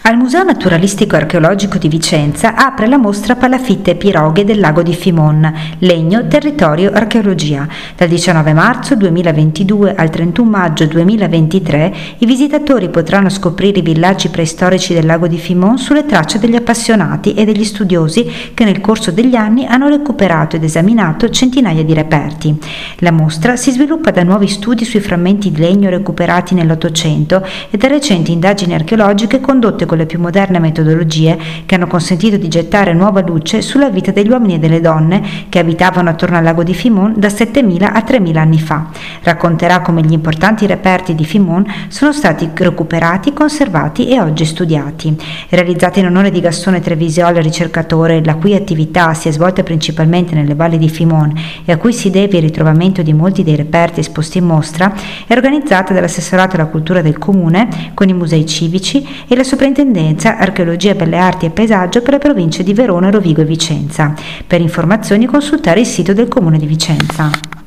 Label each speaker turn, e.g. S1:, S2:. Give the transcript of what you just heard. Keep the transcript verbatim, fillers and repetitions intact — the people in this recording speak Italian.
S1: Al Museo Naturalistico Archeologico di Vicenza apre la mostra Palafitte e piroghe del lago di Fimon, legno, territorio, archeologia. Dal diciannove marzo duemilaventidue al trentuno maggio duemilaventitré i visitatori potranno scoprire i villaggi preistorici del lago di Fimon sulle tracce degli appassionati e degli studiosi che nel corso degli anni hanno recuperato ed esaminato centinaia di reperti. La mostra si sviluppa da nuovi studi sui frammenti di legno recuperati nell'Ottocento e da recenti indagini archeologiche condotte con le più moderne metodologie che hanno consentito di gettare nuova luce sulla vita degli uomini e delle donne che abitavano attorno al lago di Fimon da settemila a tremila anni fa. Racconterà come gli importanti reperti di Fimon sono stati recuperati, conservati e oggi studiati. Realizzata in onore di Gastone Trevisiola, ricercatore, la cui attività si è svolta principalmente nelle valli di Fimon e a cui si deve il ritrovamento di molti dei reperti esposti in mostra, è organizzata dall'assessorato alla cultura del comune con i musei civici e la soprintendenza Archeologia, Belle Arti e Paesaggio per le province di Verona, Rovigo e Vicenza. Per informazioni consultare il sito del Comune di Vicenza.